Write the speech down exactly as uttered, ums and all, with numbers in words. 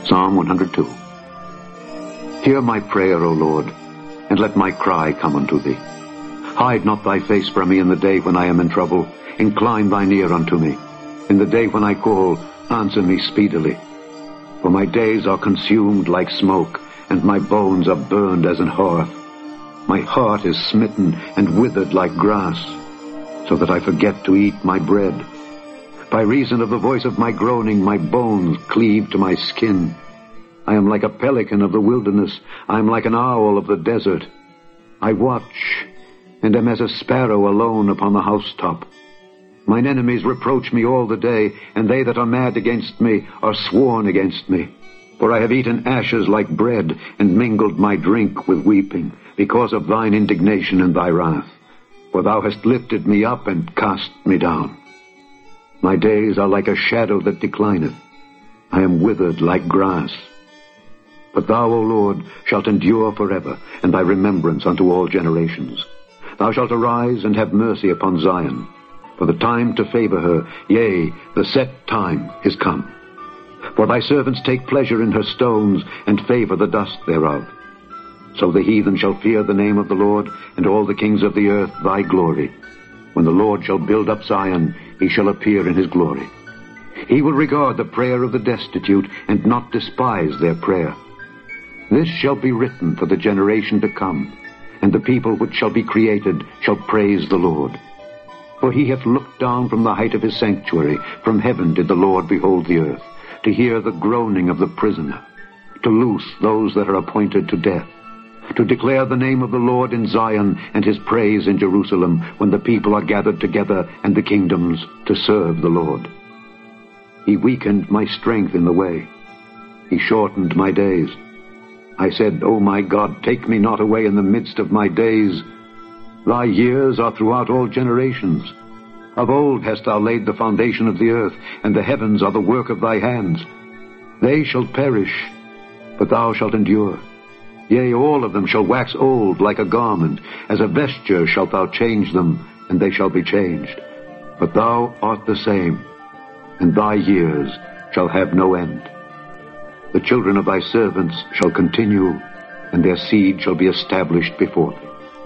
Psalm one hundred two. Hear my prayer, O Lord, and let my cry come unto thee. Hide not thy face from me in the day when I am in trouble. Incline thine ear unto me. In the day when I call, answer me speedily. For my days are consumed like smoke, and my bones are burned as an hearth. My heart is smitten and withered like grass, so that I forget to eat my bread. By reason of the voice of my groaning, my bones cleave to my skin. I am like a pelican of the wilderness. I am like an owl of the desert. I watch, and am as a sparrow alone upon the housetop. Mine enemies reproach me all the day, and they that are mad against me are sworn against me. For I have eaten ashes like bread, and mingled my drink with weeping, because of thine indignation and thy wrath. For thou hast lifted me up and cast me down. My days are like a shadow that declineth. I am withered like grass. But thou, O Lord, shalt endure forever, and thy remembrance unto all generations. Thou shalt arise and have mercy upon Zion. For the time to favor her, yea, the set time is come. For thy servants take pleasure in her stones, and favor the dust thereof. So the heathen shall fear the name of the Lord, and all the kings of the earth thy glory. When the Lord shall build up Zion, he shall appear in his glory. He will regard the prayer of the destitute, and not despise their prayer. This shall be written for the generation to come, and the people which shall be created shall praise the Lord. For he hath looked down from the height of his sanctuary. From heaven did the Lord behold the earth, to hear the groaning of the prisoner, to loose those that are appointed to death, to declare the name of the Lord in Zion, and his praise in Jerusalem, when the people are gathered together, and the kingdoms to serve the Lord. He weakened my strength in the way. He shortened my days. I said, O my God, take me not away in the midst of my days. Thy years are throughout all generations. Of old hast thou laid the foundation of the earth, and the heavens are the work of thy hands. They shall perish, but thou shalt endure. Yea, all of them shall wax old like a garment. As a vesture shalt thou change them, and they shall be changed. But thou art the same, and thy years shall have no end. The children of thy servants shall continue, and their seed shall be established before thee.